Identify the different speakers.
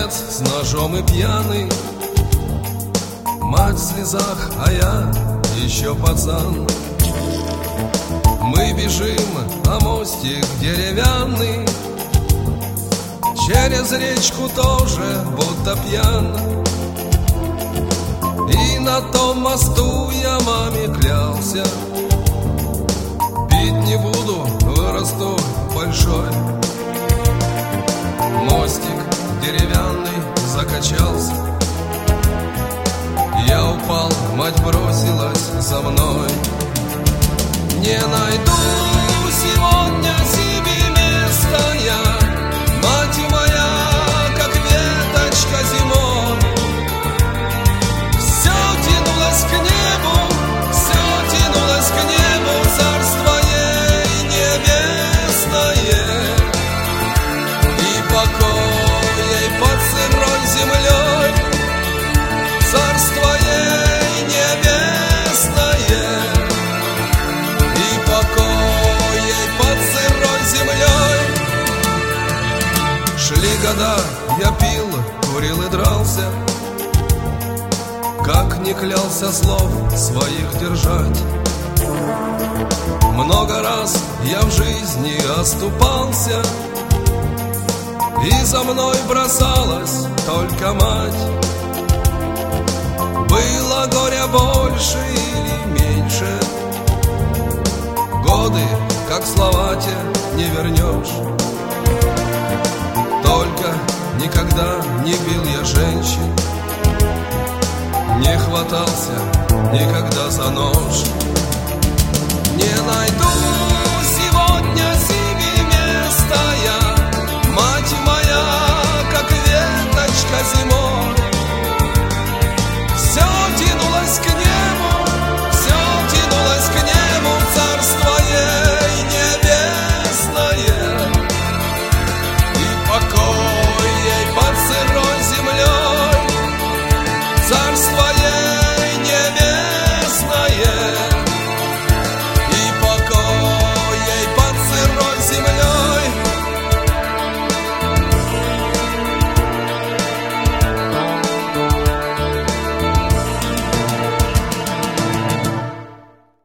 Speaker 1: отец с ножом и пьяный, мать в слезах, а я еще пацан. Мы бежим, а мостик деревянный через речку тоже будто пьян. И на том мосту я маме клялся: пить не буду, вырасту большой. Мостик деревянный закачался, я упал, мать бросилась за мной. Не найду сегодня себе места я, мать моя, как веточка зимой. Все тянулось к небу, все тянулось к небу, царство ей небесное, и покой ей под сырой землей, царство ей небесное, и покой ей под сырой землей. Шли года, я пил, курил и дрался, как не клялся слов своих держать. Много раз я в жизни оступался, и за мной бросалась только мать. Было горя больше или меньше, годы, как слова те, не вернешь. Только никогда не бил я женщин, не хватался никогда за нож. Не найду